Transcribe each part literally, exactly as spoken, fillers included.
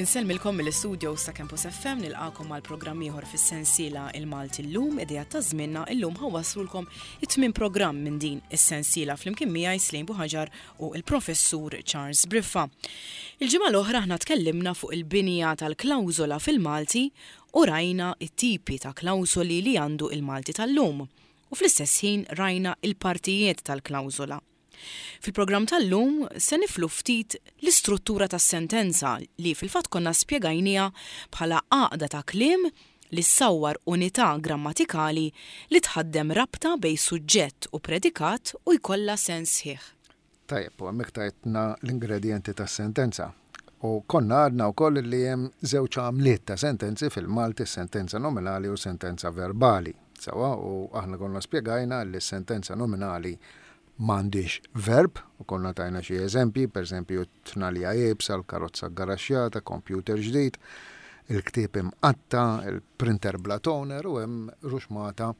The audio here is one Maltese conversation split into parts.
Insellmilkom mill-istudio sa Campus F M nilqakom mal programm ieħor fis-sensiela Il-Malti llum idea ta' żmienna illum ħawwaslulkom it-tmien programm minn din is-sensiela flimkien miegħi Slejn Buħaġar u l-Professur Charles Briffa. Il-ġimgħa l-oħra aħna tkellimna fuq il-binja tal-klawżola fil-Malti u rajna it-tipi ta' klawżoli li għandu il-Malti tal-lum u fl-istess ħin rajna il-partijiet tal-klawżola. Fil-programm tal-lum se niflu ftit l-istruttura tas-sentenza li fil-fatt konna spjegajnija bħala għaqda ta' kliem li ssawwar unità grammatikali li tħaddem rabta bej suġġett u predikat u jkollha sens sħiħ. Tajjeb, u hemmhekk tajtna l-ingredjenti tas-sentenza. U konna għadna wkoll li hemm żewġ għamliet ta' sentenzi fil-Malti, sentenza nominali u sentenza verbali. Sewa, u aħna konna spjegajna li s-sentenza nominali m'għandix verb, u konna tajna xi eżempji, pereżempju tnalja jibsa, l-karozza garaxxjata, computer ġdid, il-ktieb imqatta, il-printer bla toner u hemm ruxmata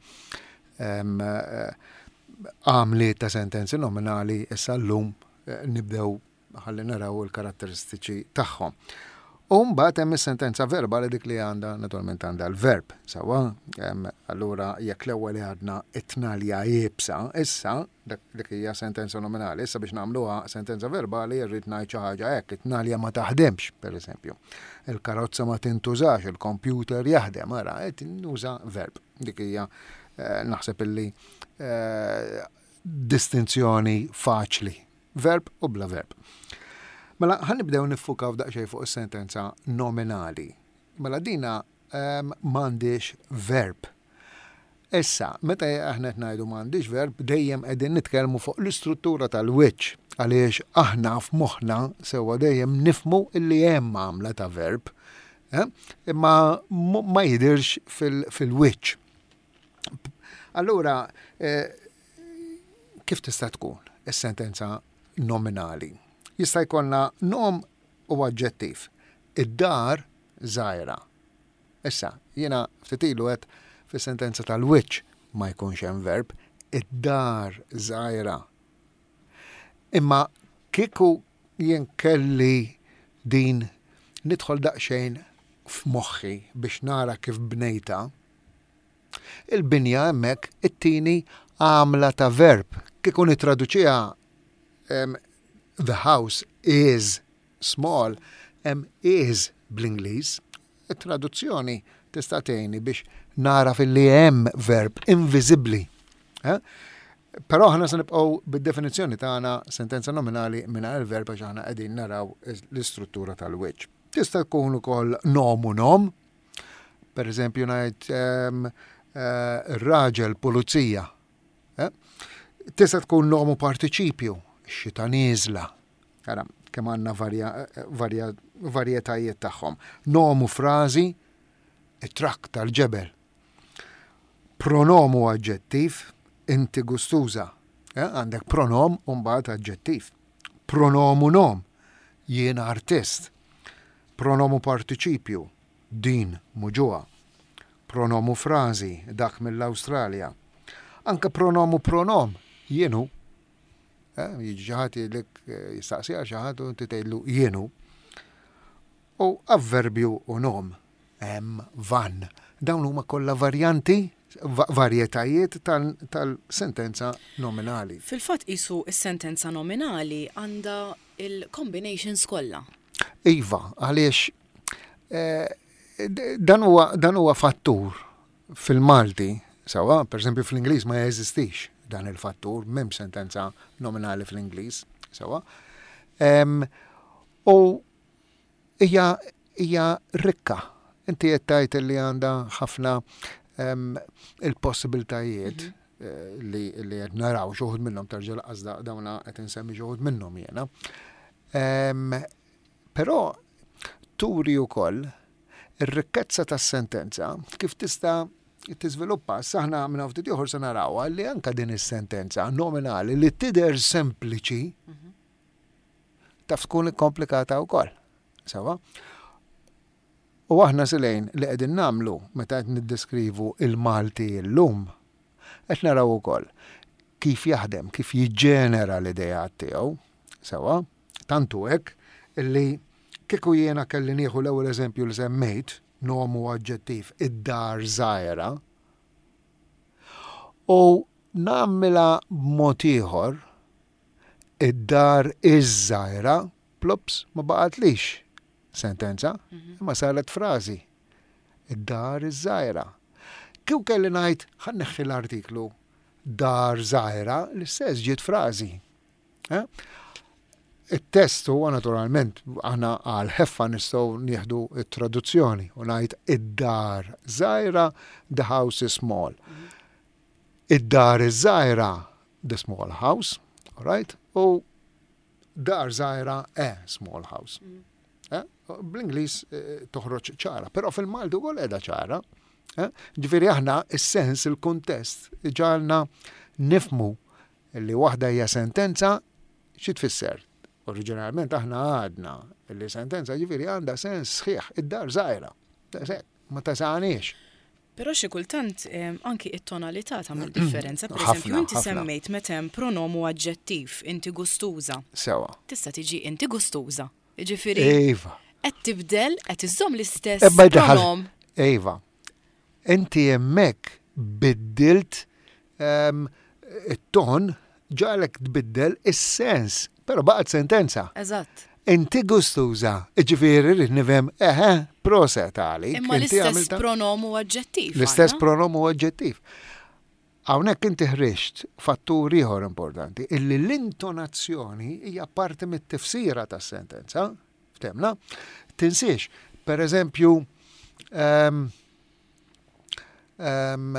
għamliet ta' sentenzi nominali issa llum nibdew ħalli naraw il-karatteristiċi tagħhom. U mbagħad hemm is-sentenza verbali dik li għandha naturalment għandha l-verb. Sawa, allura jekk l-ewwel għadna it-tnalja jibsa, issa dik hija sentenza nominali, issa biex nagħmluha sentenza verbali rrid ngħid xi ħaġa hekk, it-tnalja ma taħdemx, pereżempju. Il-karozza ma tintużax, il-computer jaħdem, ara qed nuża verb. Dik hija naħseb illi distinzjoni faċli, verb u bla verb. Mela, ħanibdew niffukaw daqsxejn fuq is-sentenza nominali. Mela dina um, m'għandix verb. Issa, meta aħna qed ngħidu m'għandix verb, dejjem qegħdin nitkellmu fuq l-istruttura tal-wiċċ għaliex aħna f'moħħna sewwa dejjem nifmu illi hemm għamla ta' verb, eh? imma ma jidirx fil-wiċċ. Allura, eh, kif tista' tkun is-sentenza nominali? Jista' jkollna nom u aġġettiv. Id-dar żgħira. Issa, jiena ftit ilu qed fis-sentenza tal-wiċċ ma jkunx hemm verb, id-dar żgħira. Imma kieku jien kelli din nidħol daqsxejn f'moħħi biex nara kif bnejta, il-binja hemmhekk it-tieni għamla ta' verb. Kieku nittraduċiha the house is small, em is bl-Ingliż. Il-traduzzjoni tista' tgħinni biex nara fil-li hemm verb invisibbli. Eh? Però aħna se nibqgħu bid-definizzjoni tagħna sentenza nominali mingħajr il-verb għax aħna qegħdin naraw l-istruttura tal-wiċċ. Tista' tkun ukoll nom u nom. Pereżempju ngħid um, uh, raġel pulizija. Eh? Tista' tkun nom u partiċipju. Xita nieżla. Ara, kemm għandna varjetajiet tagħhom. Nomu frażi, it-trakk tal-ġebel. Pronomu aġġettiv, inti gustuża. Għandek pronom u mbagħad aġġettiv. Pronomu nom, jiena artist. Pronomu partiċipju, din muġuha. Pronomu frażi, dak mill-Awstralja. Anke pronomu pronom, jienu. Jiġi ġaħati l-ek jistaqsija ġaħatu inti tgħidlu jienu. U avverbju u nom, hemm van. Dawn huma kollha varjanti, varjetajiet tal-sentenza nominali. Fil-fatt qisu s-sentenza nominali għandha il-combinations kollha. Iva, għaliex dan huwa fattur fil-Malti, sawa, pereżempju fl-Ingliż ma jeżistix. Dan il-fattur, mem sentenza nominali fl-Ingliż, sewa. Um, u hija hija rikka. Inti qed tgħid li għandha ħafna um, il-possibiltajiet mm-hmm. uh, li li qed naraw xi wħud minnhom tarġa' qasda dawna qed insemmi xi wħud minnhom jiena. Um, però turi wkoll ir-rikkezza tas-sentenza kif tista' tiżviluppa, saħna minn ftit ieħor se narawha li anke din is-sentenza nominali li tidher sempliċi taf tkun komplikata wkoll. Sewa? U aħna silejn li qegħdin nagħmlu meta qed niddeskrivu il-Malti llum qed naraw ukoll kif jaħdem, kif jiġġenera l-idejat tiegħu. Sewa? Tantu hekk illi kieku jiena kelli nieħu l-ewwel eżempju li semmejt, nom u aġġettiv, id-dar żgħira, u nagħmilha b'mod ieħor, id-dar iż-żgħira, plops, ma baqgħetlix sentenza, imma saret frażi. Id-dar iż-żgħira. Kieku kelli ngħid ħanneħħi l-artiklu dar żgħira l-istess ġiet frażi. Il-test huwa naturalment aħna għal ħeffa nistgħu nieħdu t-traduzzjoni u ngħid id-dar żgħira, the house is small. Id-dar iż-żgħira, the small house, all right? U dar żgħira a small house. Bl-Ingliż toħroġ ċara, però fil-Malti ukoll qiegħda ċara. Ġifieri aħna is-sens, il-kuntest ġalna nifmu li waħda hija sentenza xi tfisser. Oriġinalment aħna għadna li sentenza ġifieri għandha sens sħiħ, id-dar żgħira. Ma tasaniex. Però xi kultant anki it-tonalità tagħmel differenza. Pereżempju inti semmejt meta hemm pronomu aġġettiv, inti gustuża. Sewa. Tista' tiġi inti gustuża. Jiġifieri Iva. qed tibdel qed iżomm l-istess pronom. Iva. Inti hemmhekk biddilt it-ton ġalek tbiddel is-sens, però baqgħet sentenza. Eżatt. Inti gustuża, ġifieri rid nifhem eħe proset għalik. Imma l-istess pronomu aġġettiv. L-istess pronomu aġġettiv. Hawnhekk inti ħriġt fattur ieħor importanti, illi l-intonazzjoni hija parti mit-tifsira tas-sentenza, ftemna, tinsiex, per eżempju, um, um,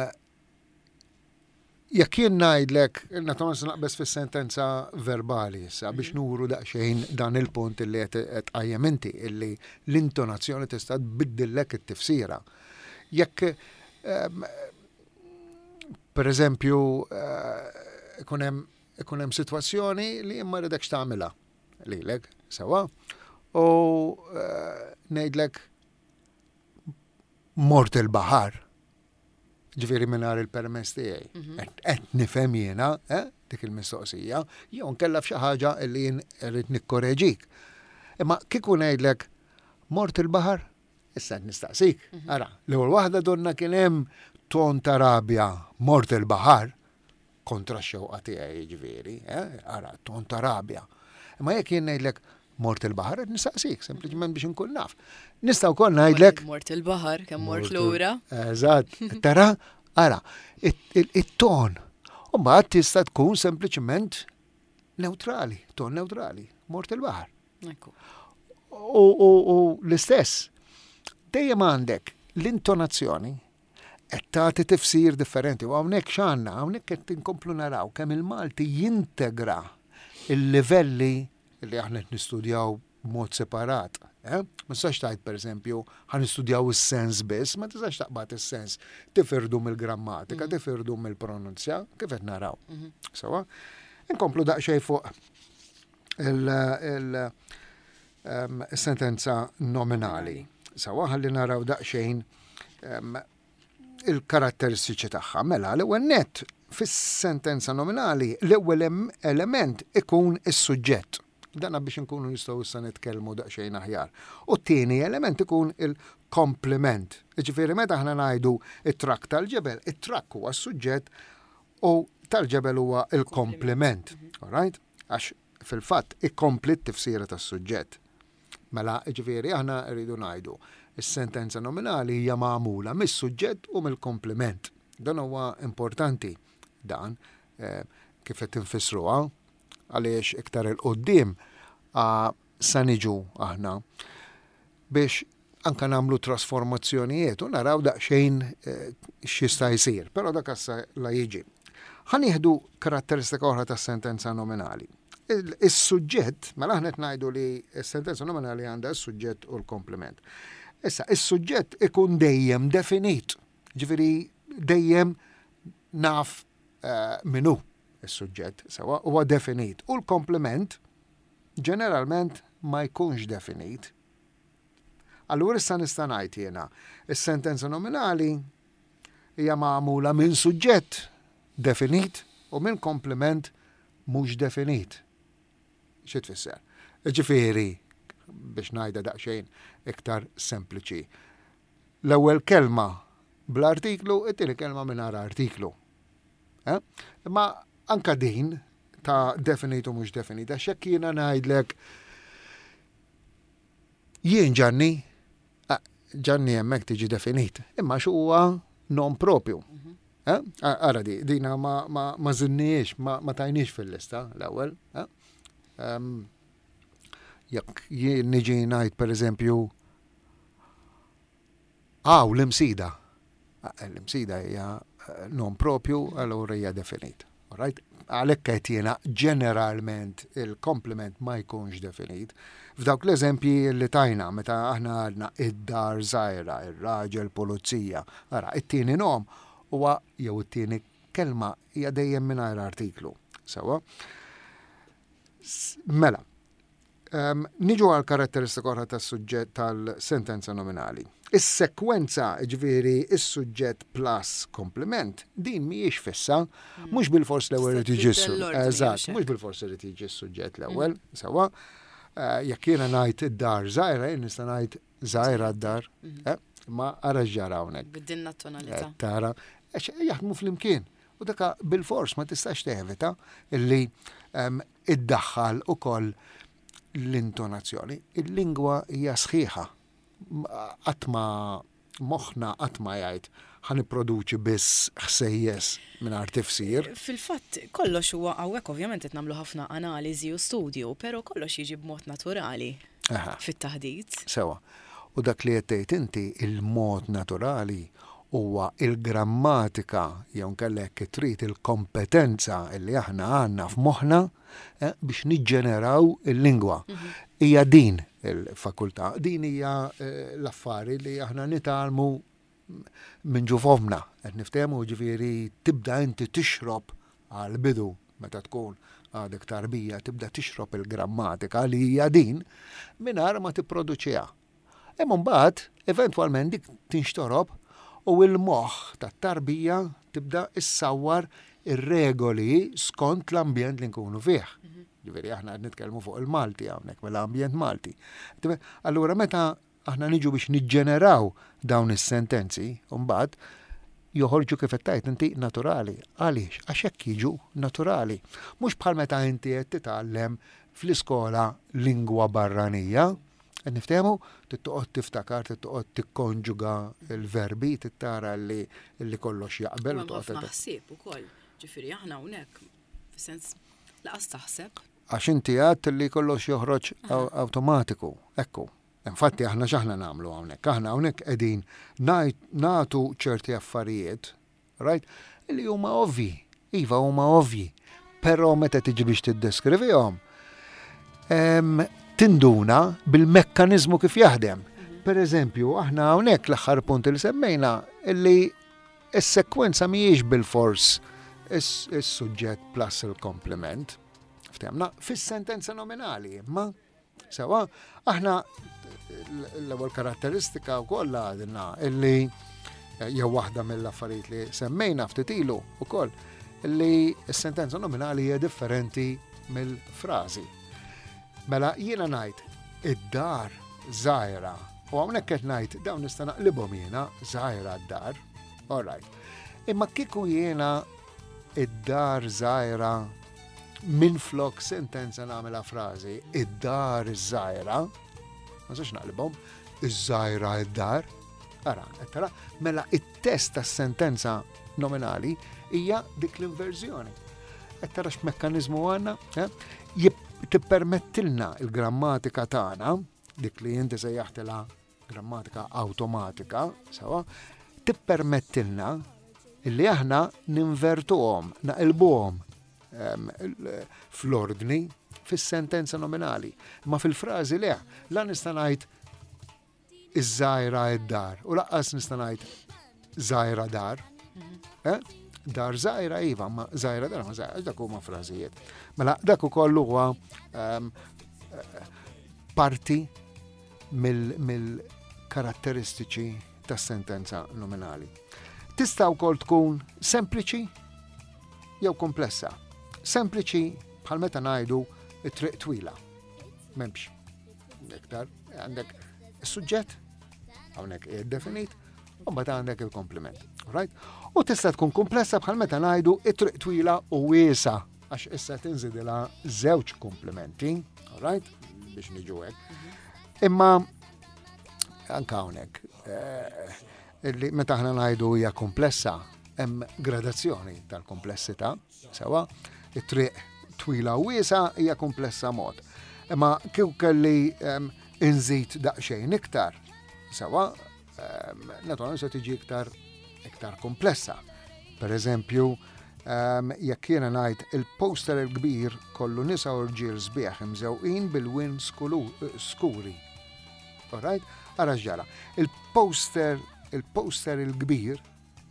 jekk jien ngħidlek, naturalment naqbes fis-sentenza verbali issa biex nuru daqsxejn dan il-punt illi qed qajjem inti, illi l-intonazzjoni tista' tbiddillek it-tifsira. Jekk um, per eżempju, ikun hemm sitwazzjoni li ma rridekx tagħmilha lilek sewa u ngħidlek mort il-baħar. Ġifieri mingħajr il-permess tiegħi. Qed nifhem jiena dik il-mistoqsija, jew nkella f'xi ħaġa li jien rrid nikkoreġik. Imma kieku ngħidlek mort il-baħar, issa qed nistaqsik. Ara, l-ewwel waħda donna kien hemm ton ta' rabja mort il-baħar kontra x-xewqa tiegħi ġifieri, ara, ton ta' rabja. Imma jekk jien ngħidlek mort il-baħar qed nistaqsik, sempliċement biex inkun naf. Nista' wkoll ngħidlek mort il-baħar kemm mort lura. Eżatt, tara, ara, it-ton. U mbagħad tista' tkun sempliċement neutrali, ton neutrali, mort il-baħar. U l-istess, dejjem għandek l-intonazzjoni qed tagħti tifsir differenti u hawnhekk x'għandna, hawnhekk qed inkomplu naraw kemm il-Malti jintegra il-livelli li aħna qed nistudjaw b'mod separat. Ma tistax tgħid pereżempju ħanistudjaw is-sens biss, ma tistax taqbad is-sens tifirdu mill-grammatika, tifirdu mill-pronunzja, kif qed naraw. Sewa? Inkomplu daqsxejn fuq il-sentenza nominali. Sewa ħalli naraw daqsxejn il-karatteristiċi tagħha. Mela l-ewwel nett fis-sentenza nominali l-ewwel element ikun is-suġġett. Dana biex inkunu nistgħu issa nitkellmu daqsxejn aħjar. U t-tieni element ikun il-komplement. Ġifieri meta aħna ngħidu it-trakk tal-ġebel, it-trakk huwa s-suġġett u tal-ġebel huwa il-komplement. All right? Għax fil-fatt ikompli t-tifsira tas-suġġett. Mela ġifieri aħna rridu ngħidu is-sentenza nominali hija magħmula mis-suġġett u mill-komplement. Dan huwa importanti dan kif qed tinfissruha għaliex iktar il-qoddim sa niġu aħna biex anke nagħmlu trasformazzjonijiet u naraw daqsxejn x'jista' jsir, però dak issa la jiġi. Ħanieħdu karatteristika oħra tas-sentenza nominali. Is-suġġett, mela aħna qed ngħidu li s-sentenza nominali għandha s-suġġett u l-komplement. Issa, is-suġġett ikun dejjem definit. Ġifieri dejjem naf minu is-suġġett, sewa huwa definit. U l-komplement ġeneralment ma jkunx definit. Allura issa nista' ngħid jiena, is-sentenza nominali hija magħmula minn suġġett definit u minn komplement mhux definit. Xi tfisser? Ġifieri, biex ngħidha daqsxejn iktar sempliċi. L-ewwel kelma bl-artiklu, it-tieni kelma mingħajr artiklu. Imma anka din ta' definit u mhux definita, x'hekk jiena ngħidlek jien Ġanni, Ġanni hemmhekk tiġi definit, imma x'huwa non propju. Ara di, dina ma, ma, ma zinniex, ma, ma tajniex fil-lista l-ewwel. Um, Jekk jien niġi ngħid pereżempju għaw l-imsida. L-imsida hija non propju, allura hija definit. Alright? Għalhekk qed jiena ġeneralment il-komplement ma jkunx definit. F'dawk l-eżempji li tajna meta aħna għadna id-dar żgħira, ir-raġel pulizija. Ara, it-tieni nom huwa jew it-tieni kelma hija dejjem mingħajr artiklu. Sewa? Mela, um, niġu għal karatteristika oħra tas-suġġett tal-sentenza nominali. Is-sekwenza, ġifieri is-suġġett plus komplement, din mhijiex fissa, mhux bil-fors l-ewwel irid jiġi eżatt, mhux bil-fors irid jiġi s-suġġett l-ewwel, sewa? Jekk jiena ngħid id-dar żgħira, jien nista' ngħid żgħira d-dar, ma ara ġara hawnhekk. Biddilna t-tonalità. Tara, jaħdmu fl-imkien. U daka bil-fors ma tistax teħvita illi iddaħħal ukoll l-intonazzjoni. Il-lingwa hija sħiħa. Għatma moħħna għatma jgħid ħaniproduċi biss ħsejjes mingħajr tifsir. Fil-fatt kollox huwa hawnhekk ovvjament qed nagħmlu ħafna analiżi u studju, però kollox jiġi b'mod naturali fit-taħdid. Sewa. U dak li qed tgħid inti il-mod naturali huwa il-grammatika jew nkellek trid il-kompetenza li aħna għandna f'moħħna biex niġġeneraw il-lingwa. Hija din il-fakultà, din hija l-affari li aħna nitalmu minn ġufofna. Qed niftehmu ġifieri tibda inti tixrob għal bidu meta tkun għadek tarbija tibda tixrob il-grammatika li hija din mingħajr ma tipproduċiha. Imma mbagħad eventwalment dik tinxtorob u l-moħħ tat-tarbija tibda issawwar ir-regoli skont l-ambjent li nkunu fih. Ġifieri aħna qed nitkellmu fuq il-Malti hawnhekk mill-ambjent Malti. Allura meta aħna niġu biex niġġeneraw dawn is-sentenzi, u mbagħad joħorġu kif qed tgħid inti naturali. Għaliex? Għax hekk jiġu naturali. Mhux bħal meta inti qed titgħallem fl-iskola lingwa barranija. Qed niftehmu tittoqgħod tiftakar, tittoqgħod tikkonġuga l-verbi, tittara li li kollox jaqbel. Ma ħsieb ukoll. Ġifieri aħna hawnhekk f'sens laqas taħseb. Għax inti għadt li kollox joħroġ awtomatiku. Ekku. Infatti aħna x'aħna nagħmlu hawnhekk. Aħna hawnhekk qegħdin nagħtu ċerti affarijiet, right? Li huma ovvji. Iva huma ovvji. Però meta tiġi biex tiddeskrivihom, tinduna bil-mekkanizmu kif jaħdem. Per eżempju, aħna hawnhekk l-aħħar punt li semmejna illi s-sekwenza mhijiex bil-fors is-suġġett plus il-komplement. Ftemna fis-sentenza nominali, imma sewa aħna l-ewwel karatteristika wkoll għadna illi jew waħda mill-affarijiet li semmejna ftit ilu wkoll illi s-sentenza nominali hija differenti mill-frażi. Mela jiena ngħid id-dar żgħira u hawnhekk qed ngħid dawn nista' naqlibhom jiena żgħira d-dar. All right. Imma kieku jiena id-dar żgħira minflok sentenza nagħmilha frażi id-dar żgħira, ma sax naqlibhom, iż-żgħira id-dar. Ara, tara, mela it-test tas-sentenza nominali hija dik l-inverżjoni. Qed tara x'mekkaniżmu għandna? Tippermettilna il-grammatika tagħna, dik li inti sejjaħtilha grammatika awtomatika, sewa, tippermettilna illi aħna ninvertuhom, naqilbuhom fl-ordni fis-sentenza nominali. Ma fil-frażi le, la nista' ngħid iż-żgħira id-dar u laqqas nista' ngħid żgħira dar. Dar żgħira iva, ma żgħira dar ma żgħira, dak huma frażijiet. Mela dak ukoll huwa parti mill-karatteristiċi tas-sentenza nominali. Tista' wkoll tkun sempliċi jew komplessa. Sempliċi bħal meta ngħidu it-triq twila. M'hemmx. iktar għandek is-suġġett, hawnhekk qiegħed definit, u mbagħad għandek il-komplement. Right? U tista' tkun komplessa bħal meta ngħidu it-triq twila u wiesa għax issa tinżidilha żewġ komplementi, right? Biex niġu hekk. Imma anke hawnhekk illi meta aħna ngħidu hija komplessa hemm gradazzjoni tal-komplessità, sewa, it-triq twila u wiesa hija komplessa mod. Imma kieku kelli inżid daqsxejn iktar, sewa, naturalment se tiġi iktar iktar komplessa. Per eżempju, jekk jiena ngħid il-poster il-kbir kollu nisa u rġiel sbieħ imżewqin bil-win skuri. All right? Ara ġara. Il-poster il-poster il-kbir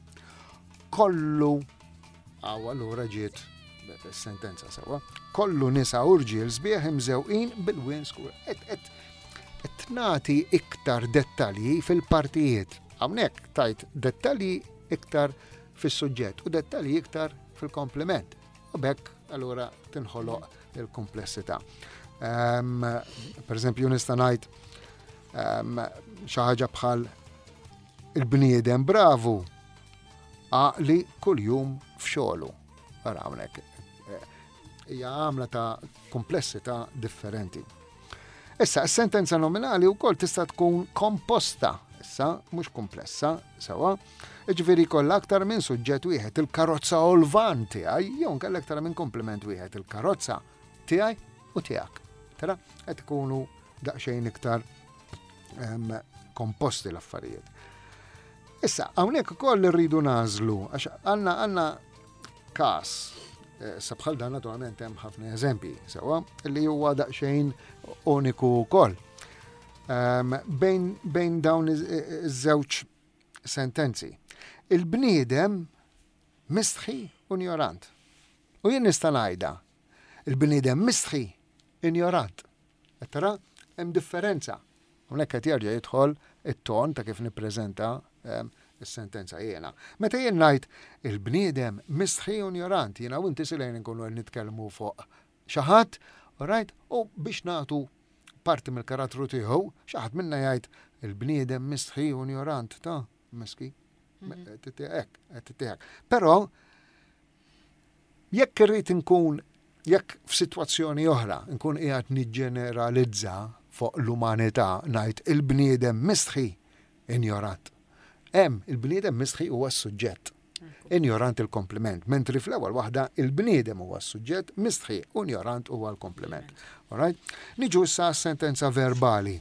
kollu għaw allura ġiet sentenza sewa. Kollu nisa u rġiel sbieħ imżewqin bil-win skuri. Et nagħti iktar dettalji fil-partijiet. Hawnhekk tajt dettalji iktar fis-suġġett u dettalji iktar fil-komplement. U bekk allura tinħoloq il-komplessità. Um, per eżempju nista' ngħid um, xi ħaġa bħal il-bniedem bravu għaqli kuljum f'xogħlu. Ara hawnhekk hija għamla ta' komplessità differenti. Issa, s-sentenza nominali wkoll tista' tkun komposta, issa mhux komplessa, sewa. Ġifieri jkollha aktar minn suġġett wieħed, il-karozza u l-van tiegħi, jew nkella aktar minn komplement wieħed, il-karozza tiegħi u tiegħek. Tara qed ikunu daqsxejn iktar um, komposti l-affarijiet. Issa, hawnhekk ukoll irridu nażlu għax għandna għandna każ sabħal dan naturalment hemm ħafna eżempji, sewa, li huwa daqsxejn uniku wkoll. Um, bejn, bejn dawn iż-żewġ sentenzi. Il-bniedem mistħi u ignorant. U jien nista' ngħidha, il-bniedem mistħi ignorant. Qed tara hemm differenza. Hawnhekk qed jerġa' jidħol it-ton ta' kif nippreżenta um, is-sentenza jiena. Meta jien ngħid il-bniedem mistħi u ignorant, jiena u inti silejn nkunu qed nitkellmu fuq xi ħadd, right? U biex nagħtu parti mill-karattru tiegħu, xi ħadd minna jgħid il-bniedem mistħi u ignorant, ta' miski. Hekk, qed tiegħek. Però jekk irrid inkun jekk f'sitwazzjoni oħra nkun qiegħed niġġeneralizza fuq l-umanità ngħid il-bniedem mistħi ignorant. Hemm il-bniedem mistħi huwa s-suġġett. Ignorant il-komplement. Mentri fl-ewwel waħda il-bniedem huwa s-suġġett, mistħi u ignorant huwa l-komplement. Alright? Niġu issa sentenza verbali.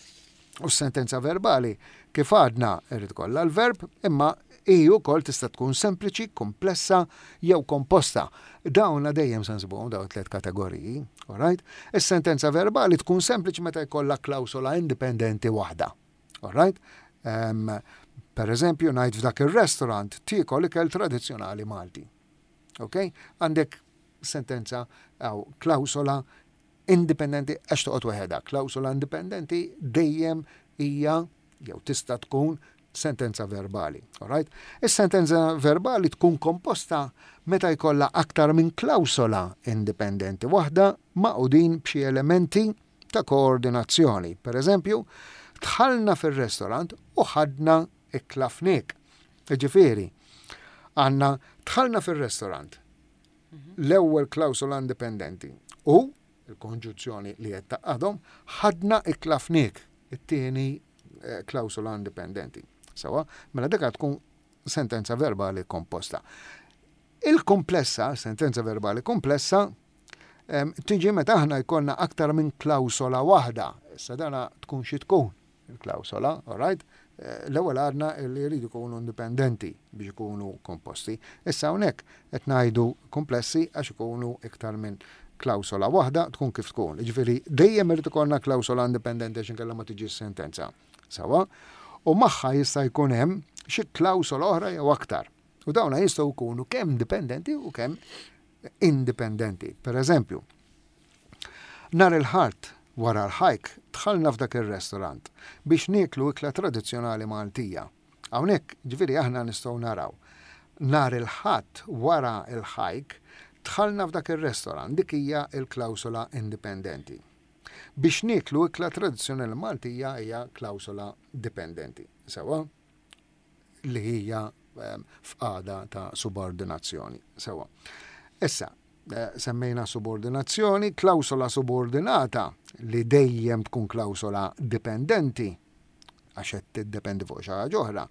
U s-sentenza verbali kif għadna irid kollha l-verb imma hi wkoll tista' tkun sempliċi, komplessa jew komposta. Dawn dejjem se nsibuhom dawn tliet kategoriji. Alright? Is-sentenza verbali tkun sempliċi meta jkollha klawsola indipendenti waħda. Alright? Um, Per eżempju, ngħid f'dak ir-restorant tiekol ikel tradizzjonali Malti. Ok? Għandek sentenza aw klawsola indipendenti għax toqgħod weħeda. Klawsola indipendenti dejjem hija jew tista' tkun sentenza verbali. Alright? Is-sentenza verbali tkun komposta meta jkollha aktar minn klawsola indipendenti waħda maqudin b'xi elementi ta' koordinazzjoni. Per eżempju, dħalna fir-restorant u ħadna ikklafnik. Ġifieri, għandna dħalna fir-restorant. L-ewwel klawsola indipendenti u il-konġuzzjoni li qed taqadhom ħadna ikklafnik. It-tieni klawsola indipendenti. Sawa, mela dik tkun sentenza verbali komposta. Il-komplessa, sentenza verbali komplessa, tiġi meta aħna jkollna aktar minn klawsola waħda. Issa dana tkun xi tkun il-klawsola, all right? L-ewwel għadna li jridu jkunu indipendenti biex ikunu komposti. Issa hawnhekk qed ngħidu komplessi għax ikunu iktar minn klawsola waħda tkun kif tkun. Jiġifieri dejjem irid ikollna klawsola indipendenti għax inkella ma tiġix sentenza. Sawa? U magħha jista' jkun hemm xi klawsola oħra jew aktar. U dawna jistgħu jkunu kemm dipendenti u kemm indipendenti. Per eżempju, nhar il-ħart wara l-ħajk dħalna f'dak ir-restorant biex nieklu ikla tradizzjonali Maltija. Hawnhekk ġifieri aħna nistgħu naraw. Nhar il-ħadd wara l-ħajk dħalna f'dak ir-restorant dik hija l-klawsola indipendenti. biex niklu ikla tradizzjonali Maltija hija klawsola dipendenti. Sewa li hija f'qada ta' subordinazzjoni. Sewa. Issa, semmejna subordinazzjoni, klawsola subordinata li dejjem tkun klawsola dipendenti, għax qed tiddependi fuq xi ħaġa oħra,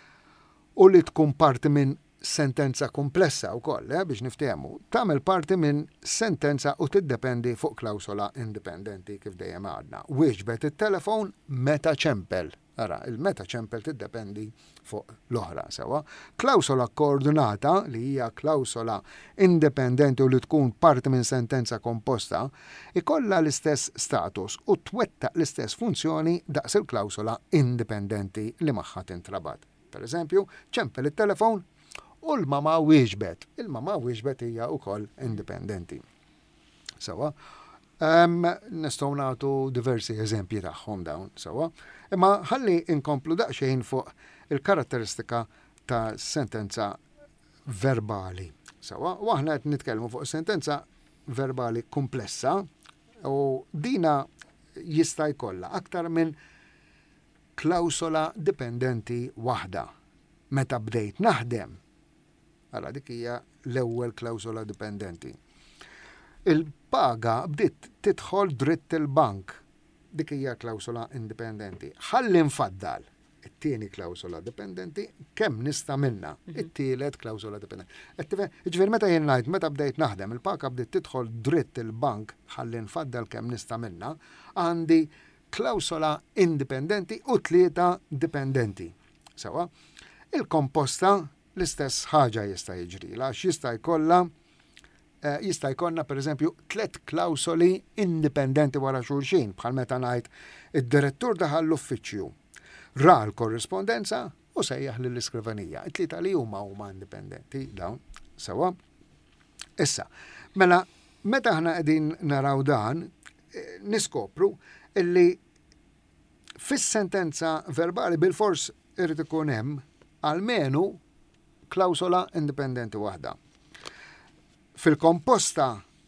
u li tkun parti minn sentenza komplessa wkoll, eh, biex niftehmu, tagħmel parti minn sentenza u tiddependi fuq klawsola indipendenti kif dejjem għadna. Wieġbet it-telefon meta ċempel. Ara, il-meta ċempel tiddependi fuq l-oħra sewa. Klawsola koordinata li hija klawsola indipendenti u li tkun parti minn sentenza komposta ikolla l-istess status u twettaq l-istess funzjoni daqs il-klawsola indipendenti li magħha tintrabat. Per eżempju, ċempel it-telefon u l-mama wieġbet. Il-mama wieġbet hija wkoll indipendenti. Sewa. Um, nistgħu nagħtu diversi eżempji tagħhom dawn, sewa. Imma ħalli inkomplu daqsxejn fuq il-karatteristika ta' sentenza verbali. Sewa, u aħna qed nitkellmu fuq sentenza verbali komplessa u dina jista' jkollha aktar minn klawsola dipendenti waħda. Meta bdejt naħdem, ara dik hija l-ewwel klawsola dipendenti. Il-paga bdiet tidħol dritt il-bank, dik hija klawsola indipendenti. Ħalli nfaddal it-tieni klawsola dipendenti kemm nista' minna, it-tielet klawsola dipendenti. Ġifier meta jien ngħid meta bdejt naħdem, il-paga bdiet tidħol dritt il-bank ħalli nfaddal kemm nista' minna, għandi klawsola indipendenti u tlieta dipendenti. Sewa, il-komposta l-istess ħaġa jista' jiġrila, għax jista' jkollha jista' jkollna pereżempju tliet klawsoli indipendenti wara xulxin, bħal meta ngħid id-direttur daħal l-uffiċċju, ra l-korrispondenza u sejjaħ lill-iskrivanija. It-tlieta li huma huma indipendenti dawn sewa. Issa, mela meta aħna qegħdin naraw dan, niskopru illi fis-sentenza verbali bil-fors irid ikun hemm almenu klawsola indipendenti waħda. Fil-komposta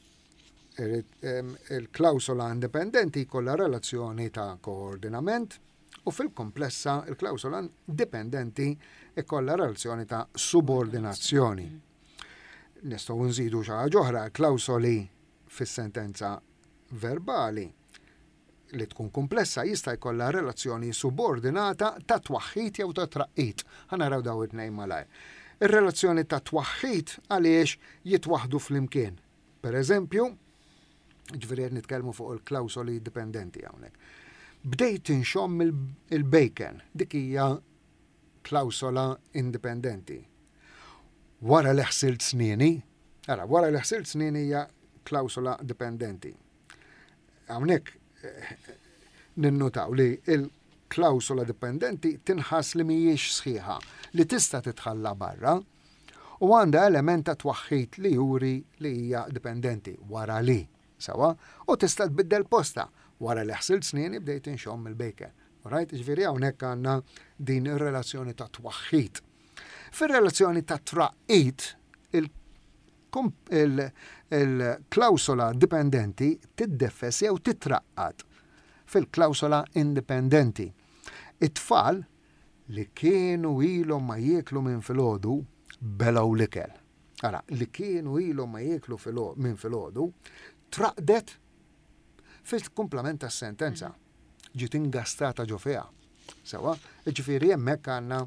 il-klawsola indipendenti kollha relazzjoni ta' koordinament u fil-komplessa il-klawsola dipendenti ikollha relazzjoni ta' subordinazzjoni. Nistgħu nżidu xi ħaġa oħra, klawsoli fis-sentenza verbali li tkun komplessa jista' jkollha relazzjoni subordinata ta' twaħħid jew ta' traqqit. Ħanaraw daw it-tnejn malajr. Ir-relazzjoni ta' twaħħid għaliex jitwaħdu fl-imkien. Per eżempju, ġifieri qed nitkellmu fuq il-klawsoli dipendenti hawnhekk. Bdejt inxomm il-bacon, dik hija klawsola indipendenti. Wara li ħsilt snieni, ara, wara li ħsilt snieni hija klawsola dipendenti. Hawnhekk ninnotaw li il-klawsola dipendenti tinħass li mhijiex sħiħa, li tista' titħalla barra u għandha element ta' twaħħid li juri li hija dipendenti wara li, sewa, u tista' tbiddel posta wara li ħsilt snieni bdejt inxomm il-bacon. Right? Ġifieri hawnhekk għandna din ir-relazzjoni ta' twaħħid. Fir-relazzjoni ta' traqqit, il-klawsola dipendenti tiddefes jew titraqqat fil-klawsola indipendenti. It-tfal li kienu ilhom ma jieklu minn filgħodu belgħu l-ikel. Ara, li kienu ilhom ma jieklu minn filgħodu traqdet fil-kumplament tas-sentenza. Ġiet ingastata ġo fiha. Sewa, ġifieri hemmhekk għandna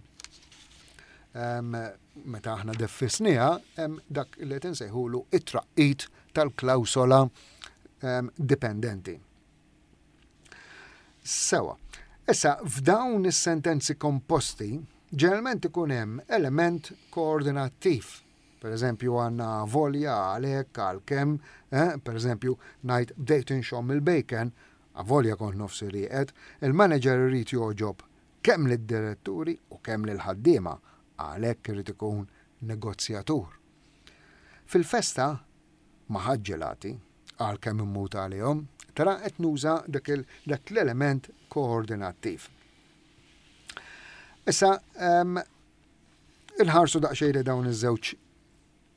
meta aħna defisniha hemm dak li qed insejħulu it-traqqit tal-klawsola dipendenti. Sewa, issa f'dawn is-sentenzi komposti ġeneralment ikun hemm element koordinattiv. Per eżempju għandna volja għalhekk għalkemm, eh, per eżempju ngħid bdejt inxomm il-bacon, għavolja kont nofsi rieqed, il-manager irid joġob kemm lid-diretturi u kemm lil-ħaddiema għalhekk irid ikun negozjatur. Fil-festa ma' ħaġġelati għalkemm immut għalihom, tara qed nuża dak l-element koordinattiv. Issa um, inħarsu daqsxejn dawn iż-żewġ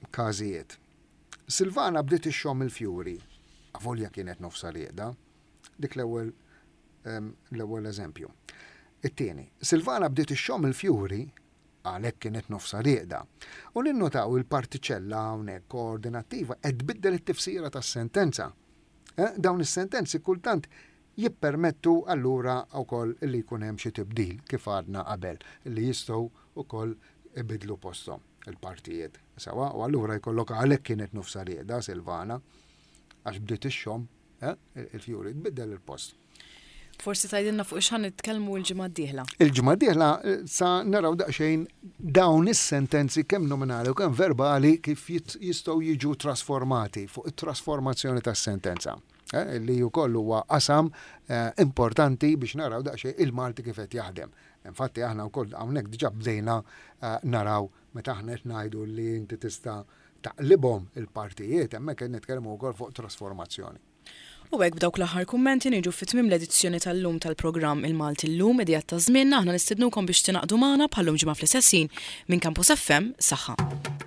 każijiet. Silvana bdiet ixxomm il-fjuri, għavolja kienet nofsa rieqda, dik l-ewwel l-ewwel eżempju. It-tieni, Silvana bdiet ix-xogħol il-fjuri għalhekk kienet nofsa rieqda. U ninnotaw il-partiċella hawnhekk koordinattiva qed tbiddel it-tifsira tas-sentenza. Dawn is-sentenzi kultant jippermettu allura wkoll li jkun hemm xi tibdil kif għadna qabel li jistgħu wkoll ibidlu posthom il-partijiet. Sawa, u allura jkollok għalhekk kienet nofsa rieqda Silvana għax bdiet ix-xogħol il-fjuri tbiddel il-post. Forsi tajdilna fuq x'ħan nitkellmu l-ġimgħa d-dieħla. Il-ġimgħa d-dieħla sa naraw daqsxejn dawn is-sentenzi kemm nominali u kemm verbali kif jistgħu jiġu trasformati fuq it-trasformazzjoni tas-sentenza. Li wkoll huwa qasam importanti biex naraw daqsxejn il-Malti kif qed jaħdem. Infatti aħna wkoll hawnhekk diġà bdejna naraw meta aħna qed ngħidu li inti tista' taqlibhom il-partijiet hemmhekk qed nitkellmu wkoll fuq trasformazzjoni. U hekk b'dawk l-aħħar kummenti niġu fit-tmiem l-edizzjoni tal-lum tal-programm Il-Malti llum Idejat ta' Żmien aħna nistednukom biex tinaqdu magħna bħallum ġimgħa fl-istess ħin minn Campus F M saħħa.